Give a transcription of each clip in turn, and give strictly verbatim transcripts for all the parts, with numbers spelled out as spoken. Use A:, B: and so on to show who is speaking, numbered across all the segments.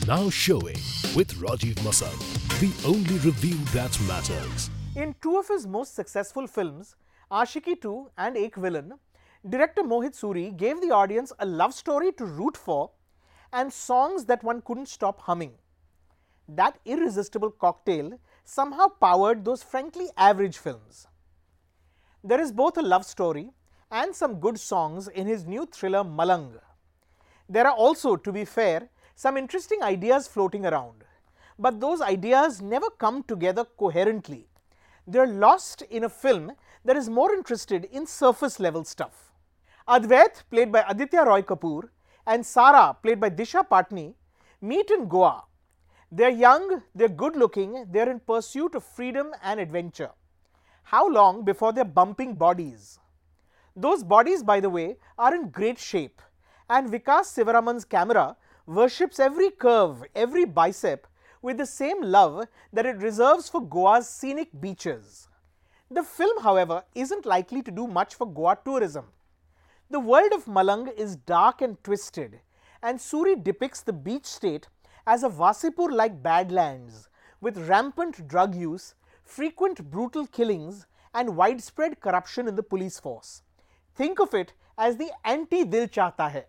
A: Now showing with Rajiv Masal, the only review that matters.
B: In two of his most successful films, Aashiqui two and Ek Villain, director Mohit Suri gave the audience a love story to root for and songs that one couldn't stop humming. That irresistible cocktail somehow powered those frankly average films. There is both a love story and some good songs in his new thriller Malang. There are also, to be fair, some interesting ideas floating around, but those ideas never come together coherently. They are lost in a film that is more interested in surface level stuff. Advait, played by Aditya Roy Kapoor, and Sara, played by Disha Patni, meet in Goa. They're young, they're good looking, they're in pursuit of freedom and adventure. How long before they're bumping bodies? Those bodies, by the way, are in great shape, and Vikas Sivaraman's camera worships every curve, every bicep with the same love that it reserves for Goa's scenic beaches. The film, however, isn't likely to do much for Goa tourism. The world of Malang is dark and twisted, and Suri depicts the beach state as a Vasipur-like badlands with rampant drug use, frequent brutal killings, and widespread corruption in the police force. Think of it as the anti-Dil Chahta Hai.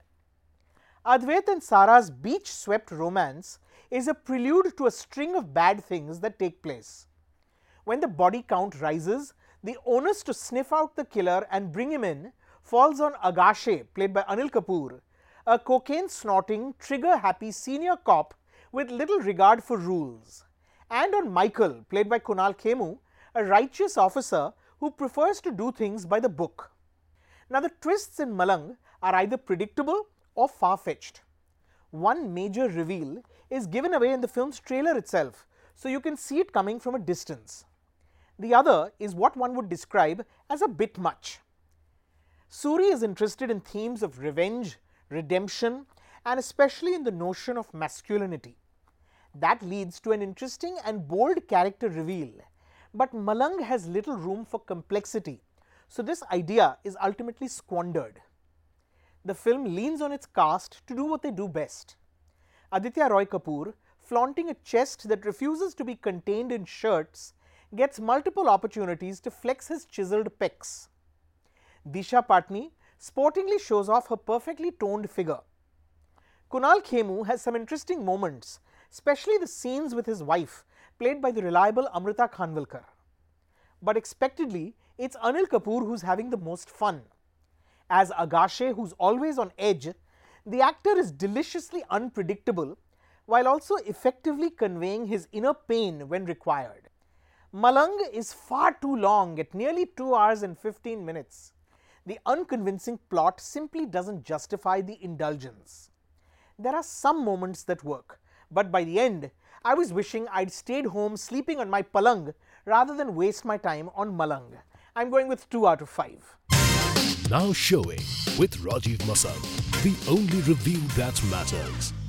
B: Advait and Sara's beach-swept romance is a prelude to a string of bad things that take place. When the body count rises, the onus to sniff out the killer and bring him in falls on Agashe, played by Anil Kapoor, a cocaine-snorting, trigger-happy senior cop with little regard for rules, and on Michael, played by Kunal Khemu, a righteous officer who prefers to do things by the book. Now, the twists in Malang are either predictable or far-fetched. One major reveal is given away in the film's trailer itself, so you can see it coming from a distance. The other is what one would describe as a bit much. Suri is interested in themes of revenge, redemption, and especially in the notion of masculinity. That leads to an interesting and bold character reveal, but Malang has little room for complexity, so this idea is ultimately squandered. The film leans on its cast to do what they do best. Aditya Roy Kapoor, flaunting a chest that refuses to be contained in shirts, gets multiple opportunities to flex his chiseled pecs. Disha Patni sportingly shows off her perfectly toned figure. Kunal Khemu has some interesting moments, especially the scenes with his wife, played by the reliable Amrita Khanvilkar. But expectedly, it's Anil Kapoor who's having the most fun. As Agashe, who's always on edge, the actor is deliciously unpredictable while also effectively conveying his inner pain when required. Malang is far too long at nearly two hours and fifteen minutes. The unconvincing plot simply doesn't justify the indulgence. There are some moments that work, but by the end, I was wishing I'd stayed home sleeping on my palang rather than waste my time on Malang. I'm going with two out of five.
A: Now showing with Rajiv Masal, the only review that matters.